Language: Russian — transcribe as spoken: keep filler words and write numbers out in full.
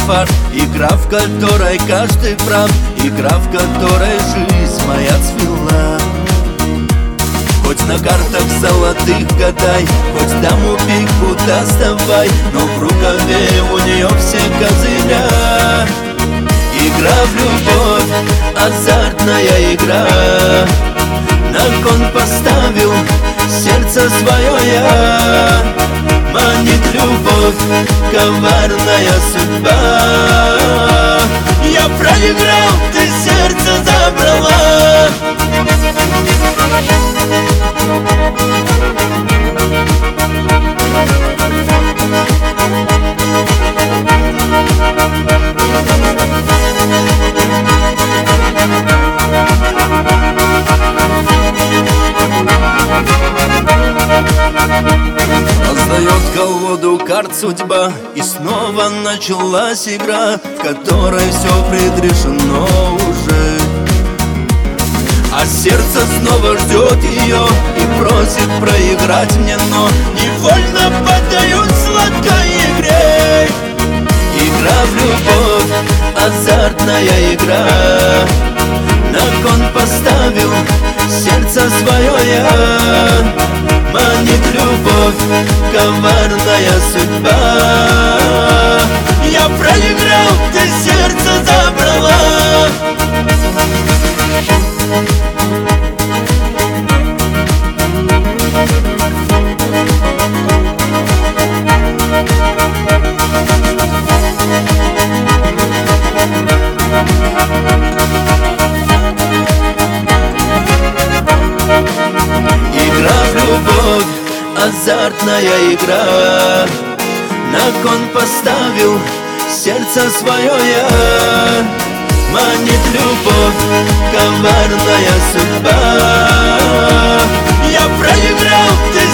фарс, игра, в которой каждый прав, игра, в которой жизнь моя цвела. Хоть на картах золотых гадай, хоть даму пику доставай, но в рукаве у нее все козыря. Игра в любовь, азартная игра. На кон поставил сердце свое я. Манит любовь, коварная судьба. Я проиграл, ты сердце забрала. Раздает колоду карт судьба, и снова началась игра, в которой все предрешено уже. А сердце снова ждет ее и просит проиграть мне, но невольно поддаюсь сладкой игре. Игра в любовь, азартная игра. На кон поставил сердце свое я. Манит любовь, коварная судьба. Я проиграл, ты сердце забрала. Игра в любовь, азартная игра. На кон поставил сердце свое я. Манит любовь, коварная судьба. Я проиграл, ты